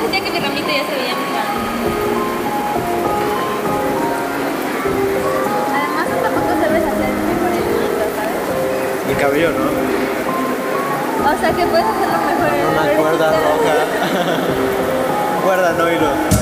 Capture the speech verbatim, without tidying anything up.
sentía que mi ramita ya se veía muy grande. Además, hasta poco sabes hacer mejor el hilito, ¿sabes? El cabello, ¿no? O sea, que puedes hacerlo mejor. Una cuerda roja. Cuerda, no hilo.